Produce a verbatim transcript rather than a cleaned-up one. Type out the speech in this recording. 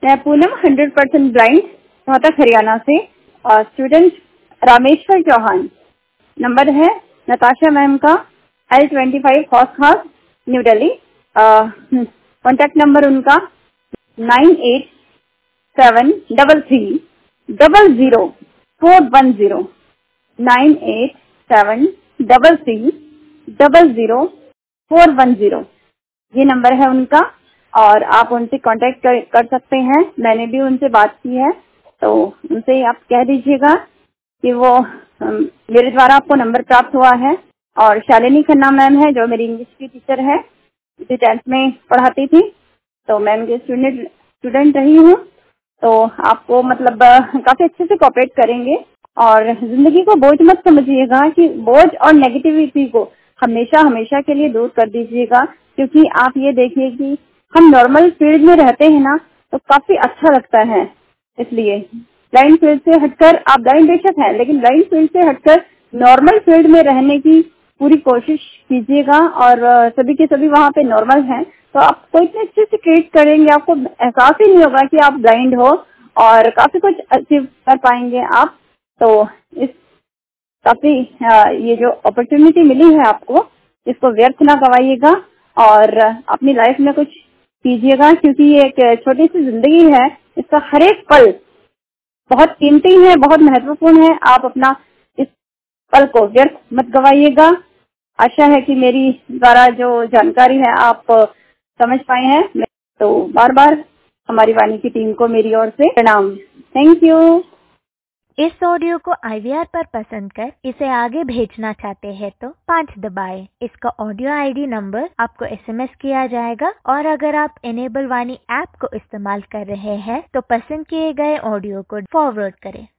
मैं Poonam hundred percent blind Rohtak Haryana से और स्टूडेंट रामेश्वर चौहान। नंबर है नताशा मैम का L twenty five horse house new Delhi. Contact number उनका nine eight seven double three double zero four one zero nine eight seven double three double zero four one zero ये number है उनका और आप उनसे contact कर, कर सकते हैं। मैंने भी उनसे बात की है, तो उनसे आप कह दीजिएगा कि वो हम, मेरे द्वारा आपको नंबर प्राप्त हुआ है। और शालिनी खन्ना मैम है जो मेरी इंग्लिश की टीचर है, जो टेंथ में पढ़ाती थी, तो मैं उनके स्टूडेंट स्टूडेंट रही हूँ। तो आपको मतलब काफी अच्छे से कोऑपरेट करेंगे और जिंदगी को बोझ मत समझिएगा कि बोझ और नेगेटिविटी को हमेशा हमेशा के लिए दूर कर दीजिएगा। क्योंकि आप ये देखिए कि हम नॉर्मल फील्ड में रहते हैं ना, तो काफी अच्छा लगता है। इसलिए ब्लाइंड फील्ड से हटकर, आप ब्लाइंड बेशक हैं, लेकिन ब्लाइंड फील्ड से हटकर नॉर्मल फील्ड में रहने की पूरी कोशिश कीजिएगा। और सभी के सभी वहाँ पे नॉर्मल हैं, तो आपको इतने अच्छे से ट्रीट करेंगे, आपको एहसास ही नहीं होगा कि आप ब्लाइंड हो और काफी कुछ अचीव कर पाएंगे आप। तो इस काफी ये जो अपॉर्चुनिटी मिली है आपको, इसको व्यर्थ ना गवाइएगा और अपनी लाइफ में कुछ कीजिएगा। क्योंकि ये एक छोटी सी जिंदगी है, इसका हर एक पल बहुत कीमती है, बहुत महत्वपूर्ण है। आप अपना इस पल को व्यर्थ मत गवाइएगा। आशा है कि मेरी द्वारा जो जानकारी है आप समझ पाए हैं। तो बार बार हमारी वाणी की टीम को मेरी ओर से प्रणाम। Thank you. इस ऑडियो को आई वी आर पर पसंद कर इसे आगे भेजना चाहते हैं तो पाँच दबाएं। इसका ऑडियो आई डी नंबर आपको एस एम एस किया जाएगा। और अगर आप इनेबल वाणी ऐप को इस्तेमाल कर रहे हैं तो पसंद किए गए ऑडियो को फॉरवर्ड करें।